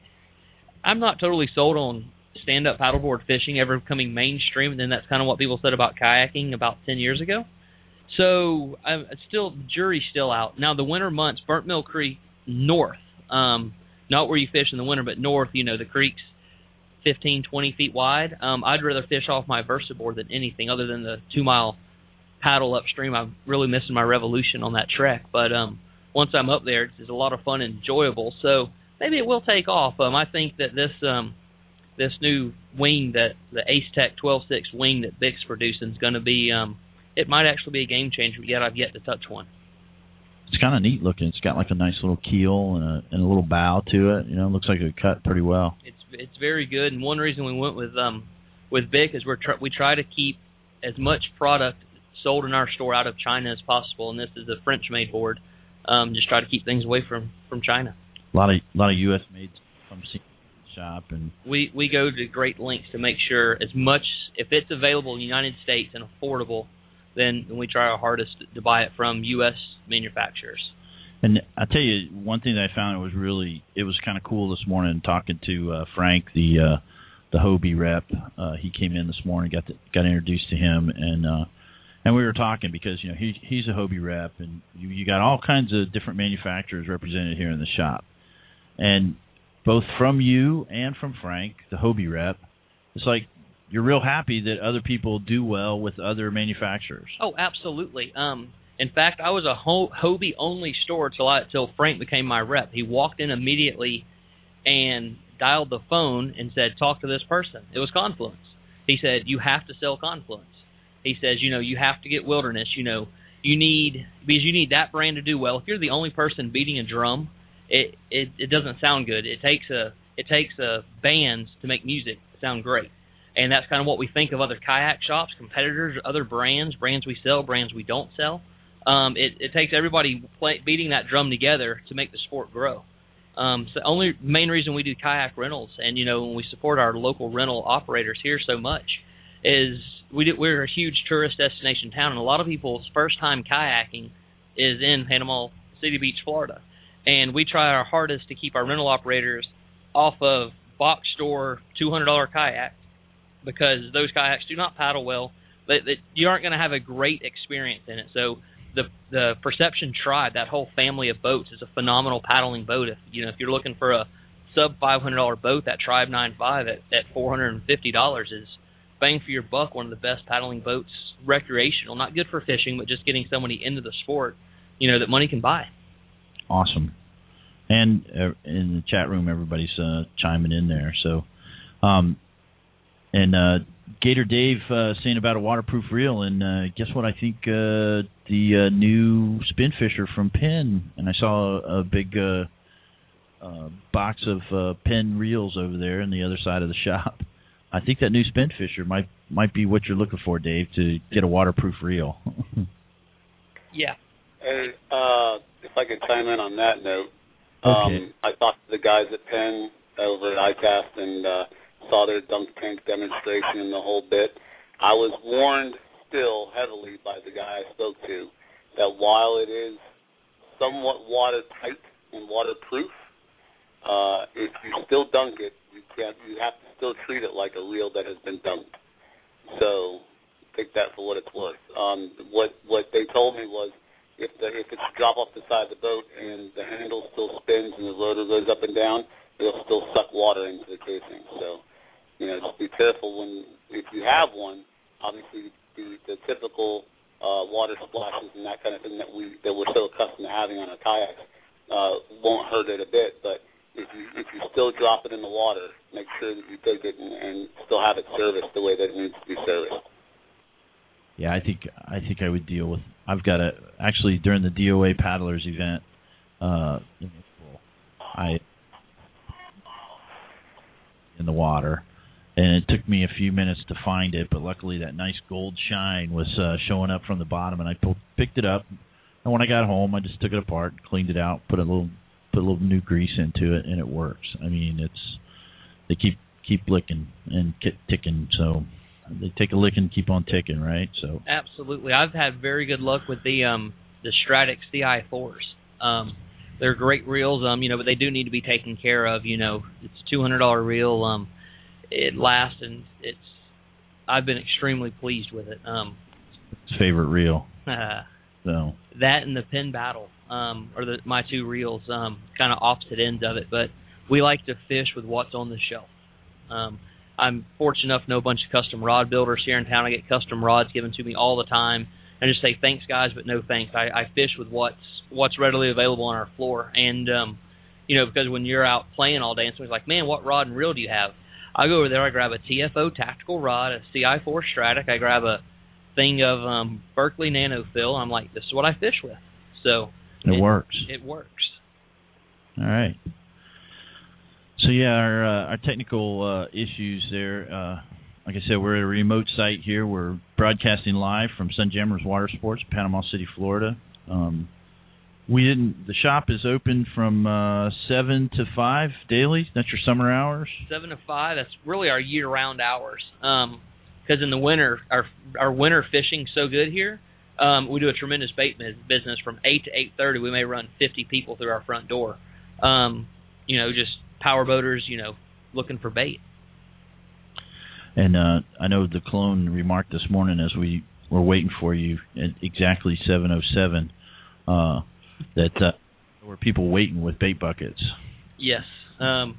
I'm not totally sold on stand-up paddleboard fishing ever becoming mainstream, and then that's kind of what people said about kayaking about ten years ago. So I'm still, the jury's still out. Now, the winter months, Burnt Mill Creek north, um, not where you fish in the winter, but north, you know, the creek's fifteen, twenty feet wide. Um, I'd rather fish off my Versa board than anything other than the two-mile paddle upstream. I'm really missing my Revolution on that trek. But um, once I'm up there, it's, it's a lot of fun and enjoyable. So maybe it will take off. Um, I think that this um, this new wing, that the Ace Tech twelve six wing that Bic's producing is going to be, um, it might actually be a game changer, yet I've yet to touch one. It's kind of neat looking. It's got like a nice little keel and a, and a little bow to it. You know, it looks like it cut pretty well. It's it's very good, and one reason we went with um with Bic is we're tr- we try to keep as much product sold in our store out of China as possible, and this is a French-made board. Um, just try to keep things away from, from China. A lot of a lot of U S made from the shop, and we we go to great lengths to make sure as much, if it's available in the United States and affordable, then we try our hardest to buy it from U S manufacturers. And I tell you, one thing that I found was really, it was kind of cool this morning talking to uh, Frank, the uh, the Hobie rep. Uh, he came in this morning, got to, got introduced to him, and uh, and we were talking because you know he he's a Hobie rep, and you, you got all kinds of different manufacturers represented here in the shop, and both from you and from Frank, the Hobie rep, it's like you're real happy that other people do well with other manufacturers. Oh, absolutely. Um, in fact, I was a Ho- Hobie-only store till, I, till Frank became my rep. He walked in immediately and dialed the phone and said, talk to this person. It was Confluence. He said, you have to sell Confluence. He says, you know, you have to get Wilderness. You know, you need, because you need that brand to do well. If you're the only person beating a drum, it it, it doesn't sound good. It takes a it takes a bands to make music sound great. And that's kind of what we think of other kayak shops, competitors, other brands, brands we sell, brands we don't sell. Um, it, it takes everybody play, beating that drum together to make the sport grow. Um, so the only main reason we do kayak rentals, and you know when we support our local rental operators here so much, is we do, we're a huge tourist destination town, and a lot of people's first time kayaking is in Panama City Beach, Florida. And we try our hardest to keep our rental operators off of box store two hundred dollars kayaks, because those kayaks do not paddle well. They, they, you aren't going to have a great experience in it. So the the Perception Tribe, that whole family of boats, is a phenomenal paddling boat. If you know if you're looking for a sub five hundred dollars boat, that Tribe ninety-five at, at four hundred fifty dollars is bang for your buck, one of the best paddling boats, recreational, not good for fishing, but just getting somebody into the sport, you know, that money can buy. Awesome. And uh, in the chat room, everybody's uh, chiming in there. So, um, and uh, Gator Dave uh, saying about a waterproof reel, and uh, guess what? I think uh, the uh, new Spin Fisher from Penn, and I saw a, a big uh, uh, box of uh, Penn reels over there on the other side of the shop. I think that new Spin Fisher might might be what you're looking for, Dave, to get a waterproof reel. Yeah. Hey, uh, if I could chime in on that note, okay. um, I talked to the guys at Penn over at ICAST and uh, saw their dunk tank demonstration and the whole bit. I was warned still heavily by the guy I spoke to that while it is somewhat watertight and waterproof. Uh, if you still dunk it, you can't. You have to still treat it like a reel that has been dunked. So take that for what it's worth. Um, what what they told me was if the if it's drop off the side of the boat and the handle still spins and the rotor goes up and down, it'll still suck water into the casing. So you know, just be careful when if you have one. Obviously, the the typical uh, water splashes and that kind of thing that we that we're so accustomed to having on our kayaks uh, won't hurt it a bit, but If you if you still drop it in the water, make sure that you take it and, and still have it serviced the way that it needs to be serviced. Yeah, I think I think I would deal with. I've got a actually during the D O A paddlers event, uh, I in the water, and it took me a few minutes to find it, but luckily that nice gold shine was uh, showing up from the bottom, and I pulled, picked it up. And when I got home, I just took it apart, cleaned it out, put a little. Put a little new grease into it, and it works. I mean, it's they keep keep licking and ticking, so they take a lick and keep on ticking, right? So absolutely, I've had very good luck with the um the Stratic C I fours. Um, they're great reels, um, you know, but they do need to be taken care of. You know, it's a two hundred dollar reel. Um, it lasts, and it's I've been extremely pleased with it. Um, His favorite reel. Uh, so that and the Penn Battle. Um, or the, my two reels, um, kind of opposite ends of it, but we like to fish with what's on the shelf. Um, I'm fortunate enough to know a bunch of custom rod builders here in town. I get custom rods given to me all the time. I just say thanks, guys, but no thanks. I, I fish with what's what's readily available on our floor, and um, you know, because when you're out playing all day, and somebody's like, "Man, what rod and reel do you have?" I go over there, I grab a T F O tactical rod, a C I four Stratic, I grab a thing of um, Berkeley Nanofill, and I'm like, "This is what I fish with." So. It, it works. It works. All right. So yeah, our uh, our technical uh, issues there. Uh, like I said, we're at a remote site here. We're broadcasting live from Sunjammers Water Sports, Panama City, Florida. Um, we didn't. The shop is open from uh, seven to five daily. That's your summer hours. Seven to five. That's really our year-round hours. Um, because in the winter, our our winter fishing's so good here. Um, we do a tremendous bait business from eight to eight thirty. We may run fifty people through our front door. Um, you know, just power boaters, you know, looking for bait. And uh, I know the clone remarked this morning as we were waiting for you at exactly seven oh seven uh, that uh, there were people waiting with bait buckets. Yes. Um,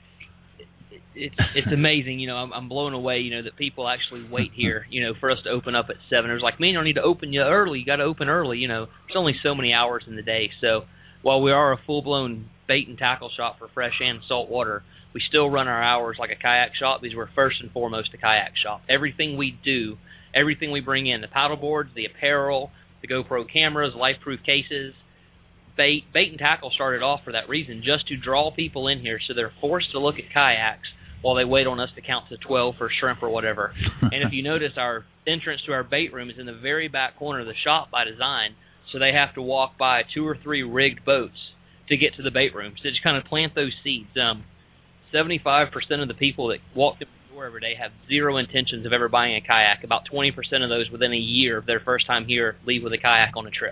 It's it's amazing, you know. I'm I'm blown away, you know, that people actually wait here, you know, for us to open up at seven. It's like, man, you don't need to open you early. You got to open early, you know. There's only so many hours in the day. So while we are a full blown bait and tackle shop for fresh and salt water, we still run our hours like a kayak shop because we're first and foremost a kayak shop. Everything we do, everything we bring in, the paddle boards, the apparel, the GoPro cameras, life-proof cases, bait, bait and tackle started off for that reason, just to draw people in here so they're forced to look at kayaks while they wait on us to count to twelve for shrimp or whatever. And if you notice, our entrance to our bait room is in the very back corner of the shop by design, so they have to walk by two or three rigged boats to get to the bait room. So just kind of plant those seeds. Um, seventy-five percent of the people that walk through the door every day have zero intentions of ever buying a kayak. About twenty percent of those within a year of their first time here leave with a kayak on a trip.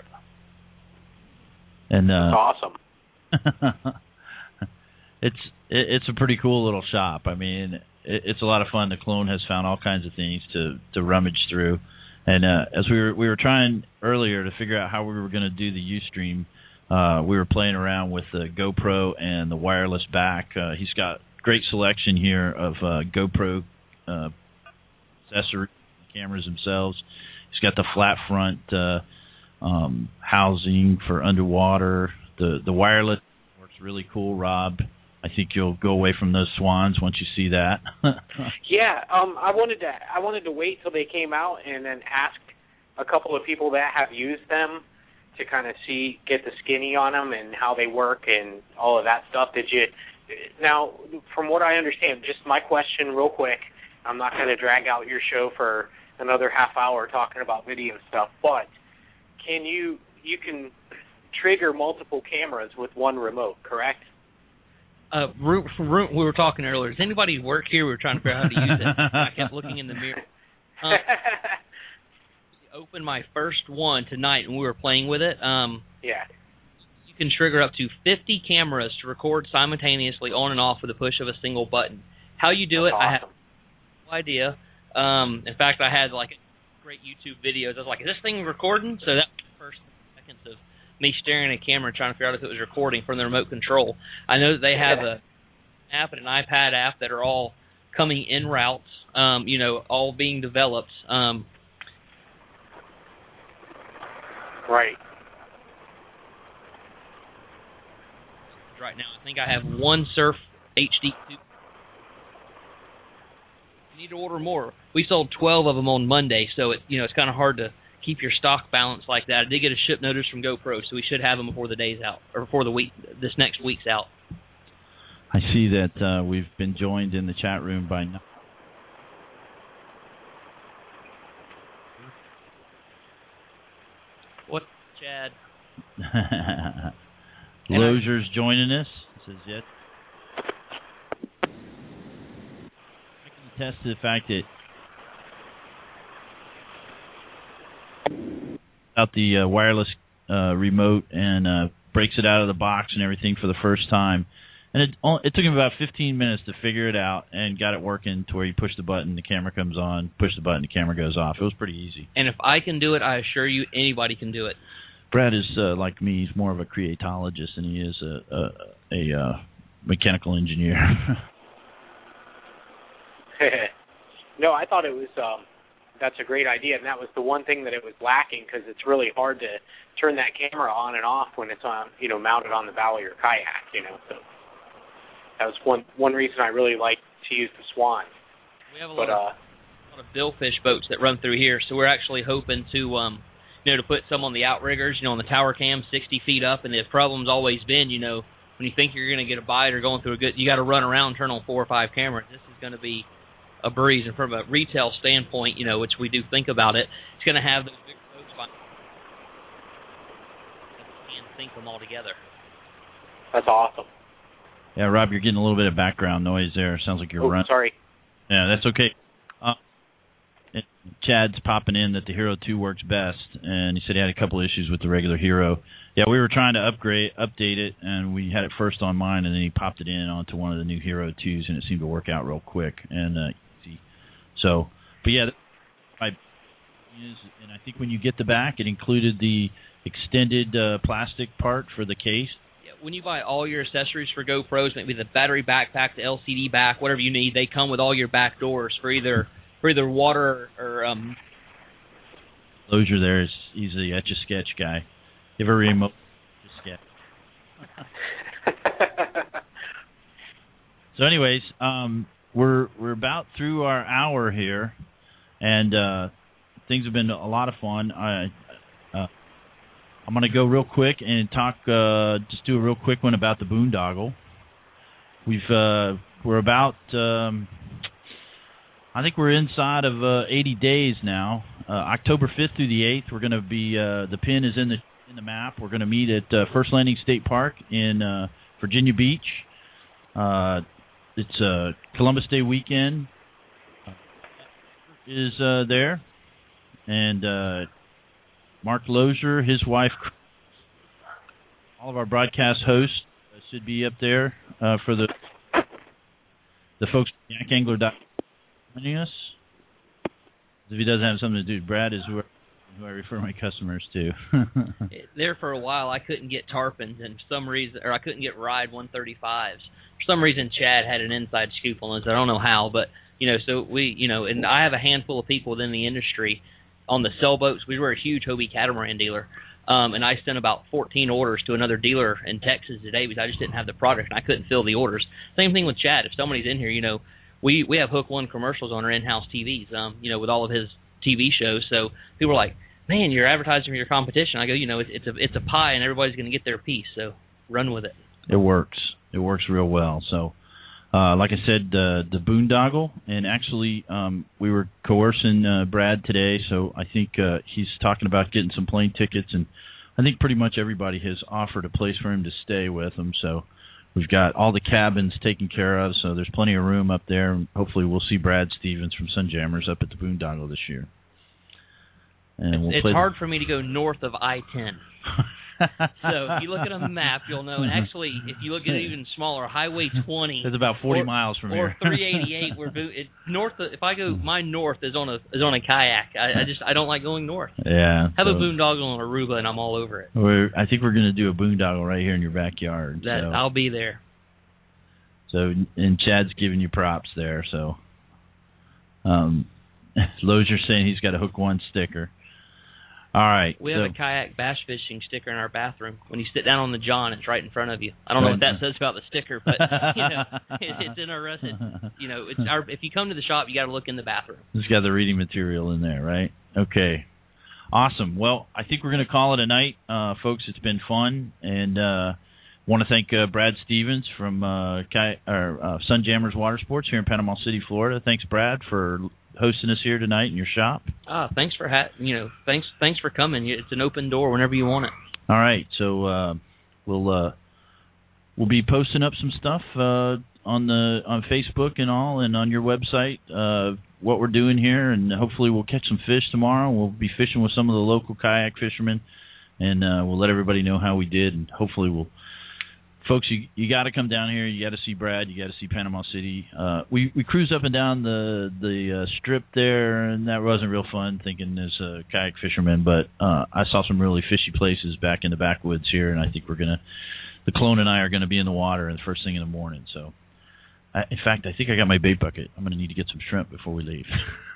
And uh, That's awesome. It's it's a pretty cool little shop. I mean, it, it's a lot of fun. The clone has found all kinds of things to, to rummage through, and uh, as we were we were trying earlier to figure out how we were going to do the Ustream, uh, we were playing around with the GoPro and the wireless back. Uh, he's got great selection here of uh, GoPro uh, accessories, cameras themselves. He's got the flat front uh, um, housing for underwater. The the wireless works really cool, Rob. I think you'll go away from those swans once you see that. Yeah, um, I wanted to I wanted to wait till they came out and then ask a couple of people that have used them to kind of see, get the skinny on them and how they work and all of that stuff. Did you? Now, from what I understand, just my question real quick. I'm not going to drag out your show for another half hour talking about video stuff, but can you you can trigger multiple cameras with one remote, correct? Uh, room, room, we were talking earlier. Does anybody work here? We were trying to figure out how to use it. I kept looking in the mirror. Um, I opened my first one tonight, and we were playing with it. Um, yeah. you can trigger up to fifty cameras to record simultaneously on and off with the push of a single button. How you do That's it, awesome. I have no idea. Um, in fact, I had like great YouTube videos. I was like, is this thing recording? So that was the first seconds of me staring at a camera trying to figure out if it was recording from the remote control. I know that they have a app and an iPad app that are all coming in routes, um, you know, all being developed. Um, right. Right now, I think I have one Surf H D two. You need to order more. We sold twelve of them on Monday, so it, you know, it's kind of hard to keep your stock balance like that. I did get a ship notice from GoPro, so we should have them before the day's out, or before the week, this next week's out. I see that uh, we've been joined in the chat room by. What, Chad? Lozier's joining us. Says yet. I can attest to the fact that out the uh, wireless uh, remote and uh, breaks it out of the box and everything for the first time. And it it took him about fifteen minutes to figure it out and got it working to where you push the button, the camera comes on, push the button, the camera goes off. It was pretty easy. And if I can do it, I assure you anybody can do it. Brad is uh, like me. He's more of a creatologist than he is a a, a uh, mechanical engineer. No, I thought it was. Um, that's a great idea, and that was the one thing that it was lacking because it's really hard to turn that camera on and off when it's on, you know, mounted on the bow of your kayak. You know, so that was one one reason I really like to use the Swan. We have a but, lot, uh, of, a lot of billfish boats that run through here, so we're actually hoping to. Um, You know, to put some on the outriggers, you know, on the tower cam, sixty feet up, and the problem's always been, you know, when you think you're going to get a bite or going through a good, you got to run around and turn on four or five cameras. This is going to be a breeze, and from a retail standpoint, you know, which we do think about it, it's going to have those big boats by and sync them all together. That's awesome. Yeah, Rob, you're getting a little bit of background noise there. Sounds like you're oh, running. Sorry. Yeah, that's okay. Uh, Chad's popping in that the Hero two works best, and he said he had a couple issues with the regular Hero. Yeah, we were trying to upgrade, update it, and we had it first on mine, and then he popped it in onto one of the new Hero twos, and it seemed to work out real quick and uh, easy. So, but yeah, I, and I think when you get the back, it included the extended uh, plastic part for the case. Yeah, when you buy all your accessories for GoPros, maybe the battery backpack, the L C D back, whatever you need, they come with all your back doors for either. For either water or um. Lozier there is he's the Etch a Sketch guy. Give a remote sketch. So, anyways, um, we're we're about through our hour here, and uh, things have been a lot of fun. I uh, I'm gonna go real quick and talk. Uh, just do a real quick one about the boondoggle. We've uh, we're about. Um, I think we're inside of uh, eighty days now. Uh, October fifth through the eighth, we're going to be. Uh, the pin is in the in the map. We're going to meet at uh, First Landing State Park in uh, Virginia Beach. Uh, it's uh, Columbus Day weekend. Uh, is uh, there, and uh, Mark Lozier, his wife, all of our broadcast hosts uh, should be up there uh, for the the folks at yak angler dot com. Joining us. If he doesn't have something to do, Brad is who I, who I refer my customers to. There for a while, I couldn't get tarpons, and for some reason, or I couldn't get ride one thirty-fives. For some reason, Chad had an inside scoop on this. I don't know how, but you know, so we, you know, and I have a handful of people within the industry on the sailboats. We were a huge Hobie catamaran dealer. Um, and I sent about fourteen orders to another dealer in Texas today because I just didn't have the product and I couldn't fill the orders. Same thing with Chad. If somebody's in here, you know, we we have Hook One commercials on our in-house T Vs, um, you know, with all of his T V shows. So people are like, man, you're advertising for your competition. I go, you know, it's, it's a it's a pie and everybody's going to get their piece. So run with it. It works. It works real well. So, uh, like I said, uh, the boondoggle, and actually um, we were coercing uh, Brad today, so I think uh, he's talking about getting some plane tickets, and I think pretty much everybody has offered a place for him to stay with him. So we've got all the cabins taken care of, so there's plenty of room up there, and hopefully we'll see Brad Stevens from Sunjammers up at the boondoggle this year. And it's we'll it's play hard the... for me to go north of I ten. So if you look at a map, you'll know. And actually, if you look at it even smaller, Highway twenty. It's about forty or, miles from or here. Or three eighty-eight. Where it, north. Of, if I go, my north is on a is on a kayak. I, I just I don't like going north. Yeah. Have so, a boondoggle on Aruba, and I'm all over it. We're, I think we're going to do a boondoggle right here in your backyard. That so. I'll be there. So and Chad's giving you props there. So, um, Lozier saying he's got a hook one sticker. All right. We so, have a kayak bass fishing sticker in our bathroom. When you sit down on the john, it's right in front of you. I don't know what that says about the sticker, but you know, it, it's interesting. You know, it's our. If you come to the shop, you got to look in the bathroom. It's got the reading material in there, right? Okay. Awesome. Well, I think we're going to call it a night, uh, folks. It's been fun, and uh, want to thank uh, Brad Stevens from uh, Ki- or, uh, Sunjammers Water Sports here in Panama City, Florida. Thanks, Brad, for hosting us here tonight in your shop. Ah, thanks for ha- you know, thanks thanks for coming. It's an open door whenever you want it. All right, so uh, we'll uh, we'll be posting up some stuff uh, on the on Facebook and all, and on your website. Uh, what we're doing here, and hopefully we'll catch some fish tomorrow. We'll be fishing with some of the local kayak fishermen, and uh, we'll let everybody know how we did, and hopefully we'll. Folks, you you got to come down here. You got to see Brad. You got to see Panama City. Uh, we we cruised up and down the the uh, strip there, and that wasn't real fun. Thinking as a kayak fisherman, but uh, I saw some really fishy places back in the backwoods here, and I think we're gonna. The clone and I are gonna be in the water the first thing in the morning. So, I, in fact, I think I got my bait bucket. I'm gonna need to get some shrimp before we leave.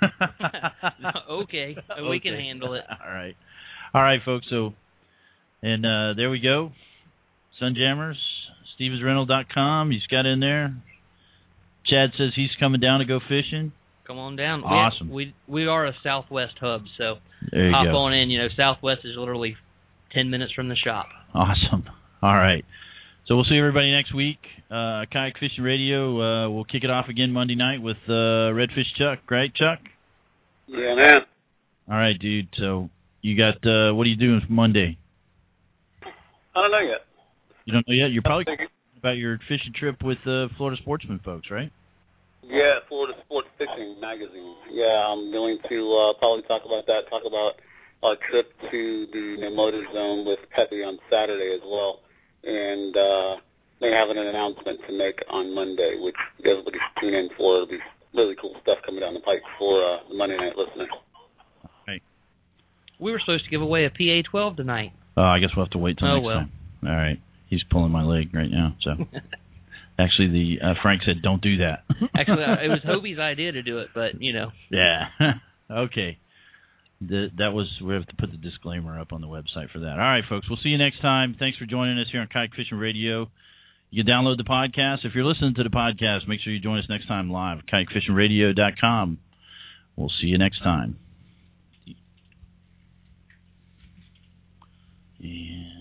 Okay, we okay. can handle it. All right, all right, folks. So, and uh, there we go. Sunjammers. Stevens Rental dot com. He's got in there. Chad says he's coming down to go fishing. Come on down. Awesome. We we, we are a Southwest hub, so there you hop go. on in. You know, Southwest is literally ten minutes from the shop. Awesome. All right. So we'll see everybody next week. Uh, Kayak Fishing Radio. Uh, we'll kick it off again Monday night with uh, Redfish Chuck. Right, Chuck? Yeah, man. All right, dude. So you got uh, what are you doing for Monday? I don't know yet. You don't know yet? You're probably talking about your fishing trip with uh, Florida Sportsman folks, right? Yeah, Florida Sports Fishing Magazine. Yeah, I'm going to uh, probably talk about that, talk about a trip to the No Motor Zone with Pepe on Saturday as well. And uh, they have an announcement to make on Monday, which everybody should tune in for. There'll be really cool stuff coming down the pike for uh, the Monday night listeners. Right. We were supposed to give away a P A twelve tonight. Oh, I guess we'll have to wait till oh, next well. time. All right. He's pulling my leg right now. So, actually, the uh, Frank said, "Don't do that." Actually, it was Hobie's idea to do it, but you know. Yeah. Okay. The, that was we have to put the disclaimer up on the website for that. All right, folks. We'll see you next time. Thanks for joining us here on Kayak Fishing Radio. You can download the podcast. If you're listening to the podcast, make sure you join us next time live at kayak fishing radio dot com. We'll see you next time. Yeah.